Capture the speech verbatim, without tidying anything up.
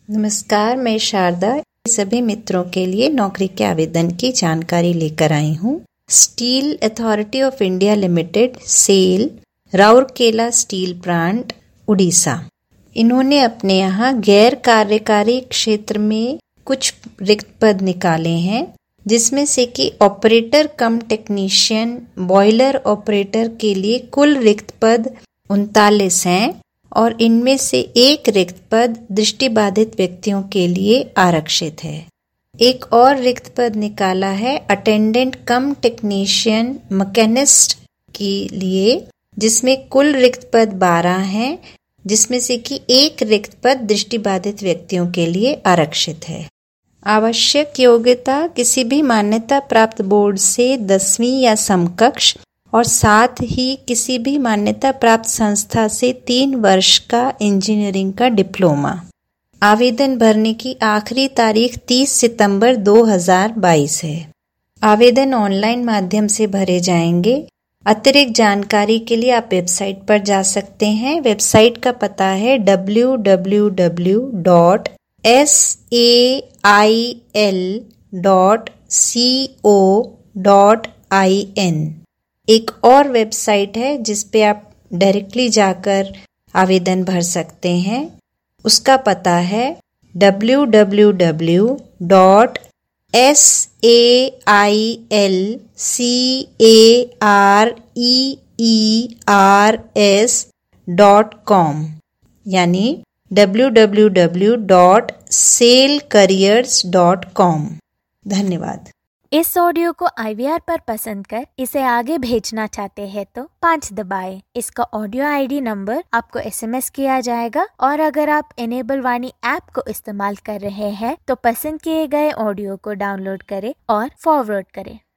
नमस्कार, मैं शारदा सभी मित्रों के लिए नौकरी के आवेदन की जानकारी लेकर आई हूँ। Steel authority of India limited SAIL, Rourkela steel plant, Orissa. इन्होंने अपने यहाँ गैर कार्यकारी क्षेत्र में कुछ रिक्त पद निकाले हैं, जिसमें से कि operator cum technician, boiler operator के लिए कुल रिक्त पद उनतालीस हैं और इनमें से एक रिक्त पद दृष्टिबाधित व्यक्तियों के लिए आरक्षित है। एक और रिक्त पद निकाला है अटेंडेंट कम टेक्नीशियन मैकेनिस्ट के लिए, जिसमें कुल रिक्त पद बारह हैं, जिसमें से कि एक रिक्त पद दृष्टिबाधित व्यक्तियों के लिए आरक्षित है। आवश्यक योग्यता किसी भी मान्यता प्राप्त बोर्ड से दसवीं या समकक्ष और साथ ही किसी भी मान्यता प्राप्त संस्था से तीन वर्ष का इंजीनियरिंग का डिप्लोमा। आवेदन भरने की आखिरी तारीख तीस सितंबर दो हज़ार बाईस है। आवेदन ऑनलाइन माध्यम से भरे जाएंगे। अतिरिक्त जानकारी के लिए आप वेबसाइट पर जा सकते हैं। वेबसाइट का पता है W W W dot S A I L dot C O dot I N. एक और वेबसाइट है जिस पे आप डायरेक्टली जाकर आवेदन भर सकते हैं। उसका पता है W W W dot S A I L C A R E E R S dot com, यानी W W W dot sail careers dot com. धन्यवाद। इस ऑडियो को आई वी आर पर पसंद कर इसे आगे भेजना चाहते हैं तो पाँच दबाएं। इसका ऑडियो आई डी नंबर आपको एस एम एस किया जाएगा और अगर आप इनेबल वाणी ऐप को इस्तेमाल कर रहे हैं तो पसंद किए गए ऑडियो को डाउनलोड करें और फॉरवर्ड करें।